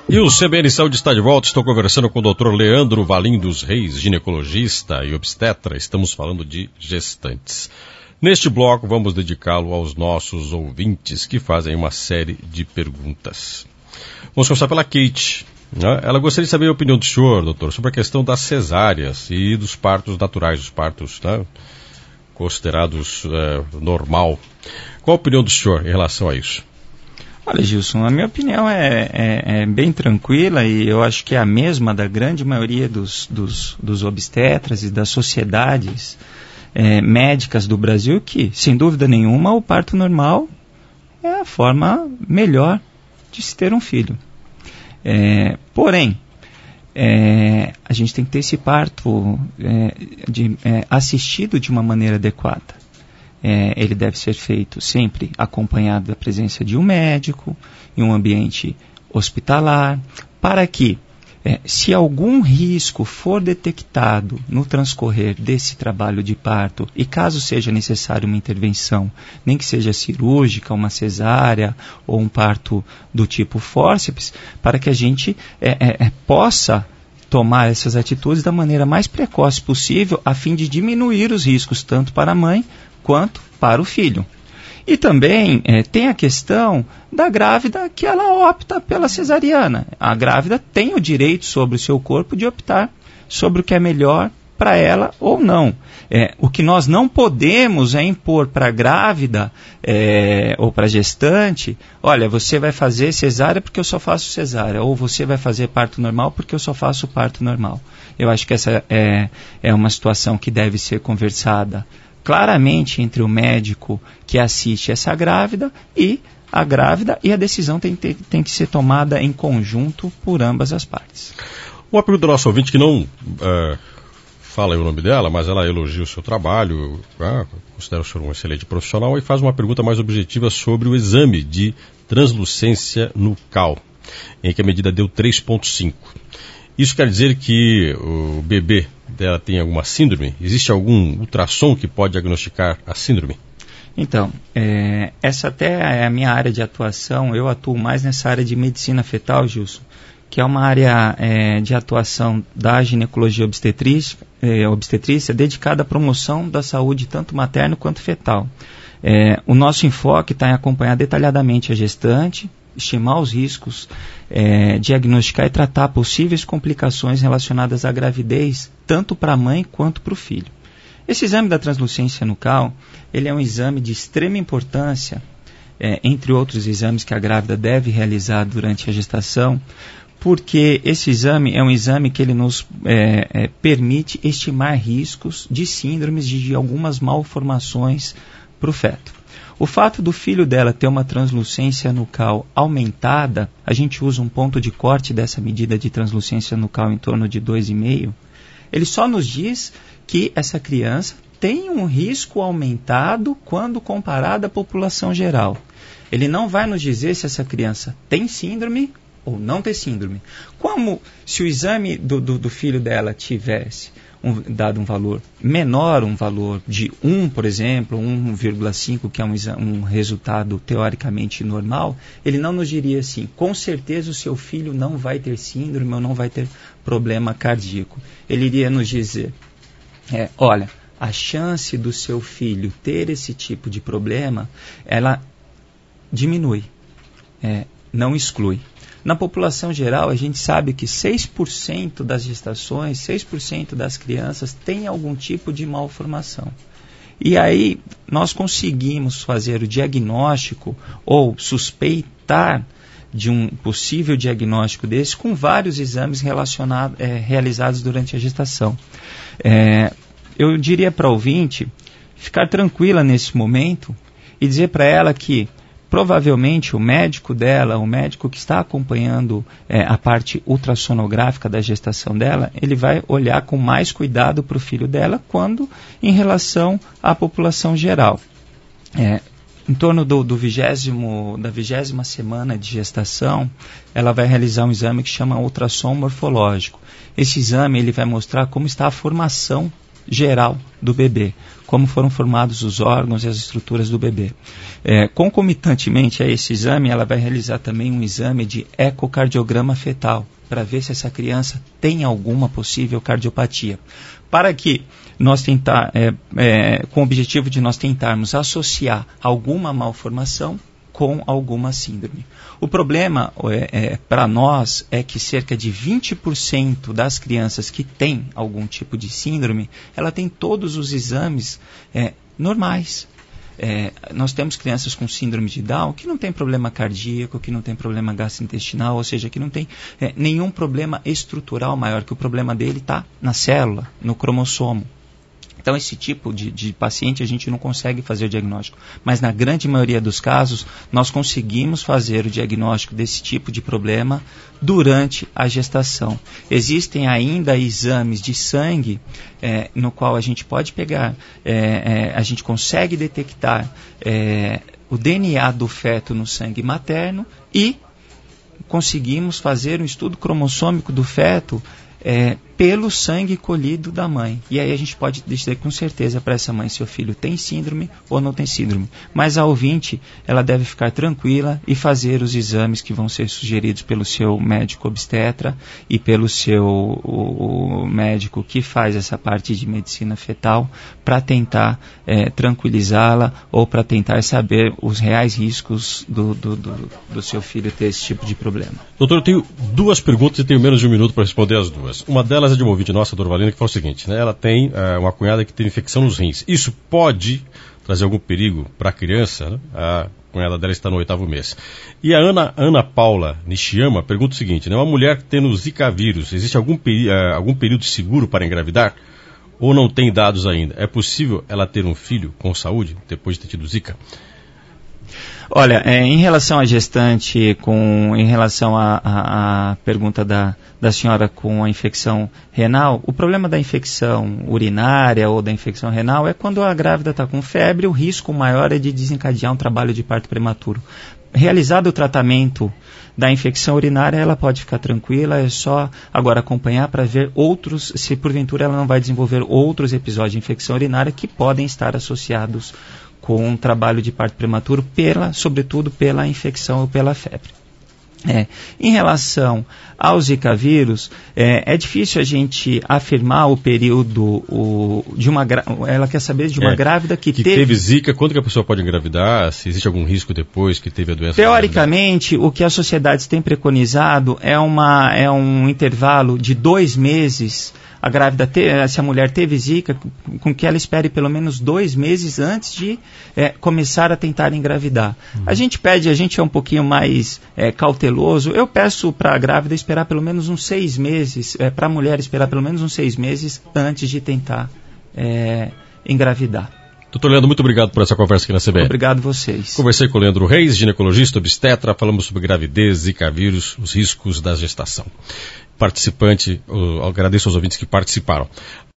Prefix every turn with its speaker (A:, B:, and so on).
A: E o CBN Saúde está de volta. Estou conversando com o Dr. Leandro Valim dos Reis, ginecologista e obstetra. Estamos falando de gestantes. Neste bloco, vamos dedicá-lo aos nossos ouvintes que fazem uma série de perguntas. Vamos começar pela Kate. Ela gostaria de saber a opinião do senhor, doutor, sobre a questão das cesáreas e dos partos naturais, os partos considerados normal. Qual a opinião do senhor em relação a isso?
B: Olha, Gilson, a minha opinião é bem tranquila e eu acho que é a mesma da grande maioria dos obstetras e das sociedades médicas do Brasil, que, sem dúvida nenhuma, o parto normal é a forma melhor de se ter um filho. Porém, a gente tem que ter esse parto assistido de uma maneira adequada. Ele deve ser feito sempre acompanhado da presença de um médico, em um ambiente hospitalar, para que, se algum risco for detectado no transcorrer desse trabalho de parto, e caso seja necessário uma intervenção, nem que seja cirúrgica, uma cesárea ou um parto do tipo fórceps, para que a gente possa tomar essas atitudes da maneira mais precoce possível, a fim de diminuir os riscos tanto para a mãe quanto para o filho. E também tem a questão da grávida, que ela opta pela cesariana. A grávida tem o direito sobre o seu corpo de optar sobre o que é melhor para ela ou não. O que nós não podemos é impor para a grávida ou para a gestante: olha, você vai fazer cesárea porque eu só faço cesárea, ou você vai fazer parto normal porque eu só faço parto normal. Eu acho que essa é uma situação que deve ser conversada claramente entre o médico que assiste essa grávida e a grávida, e a decisão tem que ser tomada em conjunto por ambas as partes.
A: Uma pergunta do nosso ouvinte que não fala o nome dela, mas ela elogia o seu trabalho, considera o senhor um excelente profissional, e faz uma pergunta mais objetiva sobre o exame de translucência nucal, em que a medida deu 3,5. Isso quer dizer que o bebê dela tem alguma síndrome? Existe algum ultrassom que pode diagnosticar a síndrome?
B: Então, essa até é a minha área de atuação. Eu atuo mais nessa área de medicina fetal, Gilson, que é uma área de atuação da ginecologia obstetrícia dedicada à promoção da saúde tanto materno quanto fetal. O nosso enfoque está em acompanhar detalhadamente a gestante, estimar os riscos, diagnosticar e tratar possíveis complicações relacionadas à gravidez, tanto para a mãe quanto para o filho. Esse exame da translucência nucal, ele é um exame de extrema importância, entre outros exames que a grávida deve realizar durante a gestação, porque esse exame é um exame que ele nos permite estimar riscos de síndromes, de algumas malformações para o feto. O fato do filho dela ter uma translucência nucal aumentada, a gente usa um ponto de corte dessa medida de translucência nucal em torno de 2,5, ele só nos diz que essa criança tem um risco aumentado quando comparada à população geral. Ele não vai nos dizer se essa criança tem síndrome ou não tem síndrome. Como se o exame do filho dela tivesse dado um valor menor, um valor de 1, por exemplo, 1,5, que é um resultado teoricamente normal, ele não nos diria assim: com certeza o seu filho não vai ter síndrome ou não vai ter problema cardíaco. Ele iria nos dizer: olha, a chance do seu filho ter esse tipo de problema, ela diminui, não exclui. Na população geral, a gente sabe que 6% das gestações, 6% das crianças têm algum tipo de malformação. E aí, nós conseguimos fazer o diagnóstico ou suspeitar de um possível diagnóstico desse com vários exames realizados durante a gestação. Eu diria para a ouvinte ficar tranquila nesse momento e dizer para ela que provavelmente o médico dela, o médico que está acompanhando a parte ultrassonográfica da gestação dela, ele vai olhar com mais cuidado para o filho dela quando em relação à população geral. Em torno da 20ª semana de gestação, ela vai realizar um exame que chama ultrassom morfológico. Esse exame ele vai mostrar como está a formação geral do bebê, como foram formados os órgãos e as estruturas do bebê. Concomitantemente a esse exame, ela vai realizar também um exame de ecocardiograma fetal, para ver se essa criança tem alguma possível cardiopatia. Para que nós com o objetivo de nós tentarmos associar alguma malformação com alguma síndrome. O problema para nós é que cerca de 20% das crianças que têm algum tipo de síndrome, ela tem todos os exames normais. Nós temos crianças com síndrome de Down que não tem problema cardíaco, que não tem problema gastrointestinal, ou seja, que não tem nenhum problema estrutural maior, que o problema dele está na célula, no cromossomo. Então, esse tipo de paciente a gente não consegue fazer o diagnóstico. Mas, na grande maioria dos casos, nós conseguimos fazer o diagnóstico desse tipo de problema durante a gestação. Existem ainda exames de sangue no qual a gente pode pegar, a gente consegue detectar o DNA do feto no sangue materno e conseguimos fazer um estudo cromossômico do feto pelo sangue colhido da mãe. E aí a gente pode dizer com certeza para essa mãe se o filho tem síndrome ou não tem síndrome. Mas a ouvinte, ela deve ficar tranquila e fazer os exames que vão ser sugeridos pelo seu médico obstetra e pelo seu o médico que faz essa parte de medicina fetal, para tentar tranquilizá-la ou para tentar saber os reais riscos do seu filho ter esse tipo de problema.
A: Doutor, eu tenho duas perguntas e tenho menos de um minuto para responder as duas. Uma delas é de uma ouvinte nossa, Dorvalina, que fala o seguinte, né? Ela tem uma cunhada que teve infecção nos rins. Isso pode trazer algum perigo para a criança, né? A cunhada dela está no 8º mês. E a Ana Paula Nishiyama pergunta o seguinte, né? Uma mulher que tem o Zika vírus, existe algum período seguro para engravidar? Ou não tem dados ainda? É possível ela ter um filho com saúde depois de ter tido Zika?
B: Olha, em relação à gestante, em relação à pergunta da senhora com a infecção renal, o problema da infecção urinária ou da infecção renal é quando a grávida está com febre, o risco maior é de desencadear um trabalho de parto prematuro. Realizado o tratamento da infecção urinária, ela pode ficar tranquila, é só agora acompanhar para ver se porventura ela não vai desenvolver outros episódios de infecção urinária que podem estar associados com um trabalho de parto prematuro, sobretudo pela infecção ou pela febre. Em relação ao Zika vírus, é difícil a gente afirmar o período de uma ela quer saber de uma grávida que
A: teve Zika, quando que a pessoa pode engravidar, se existe algum risco depois que teve a doença.
B: Teoricamente, o que as sociedades têm preconizado é um intervalo de 2 meses. A grávida, se a mulher teve Zika, com que ela espere pelo menos 2 meses antes de começar a tentar engravidar. A gente é um pouquinho mais cauteloso. Eu peço para a grávida esperar pelo menos uns 6 meses, para a mulher esperar pelo menos uns 6 meses antes de tentar engravidar.
A: Doutor Leandro, muito obrigado por essa conversa aqui na CBN.
B: Obrigado a vocês.
A: Conversei com o Leandro Reis, ginecologista, obstetra, falamos sobre gravidez, Zika vírus, os riscos da gestação. Agradeço aos ouvintes que participaram.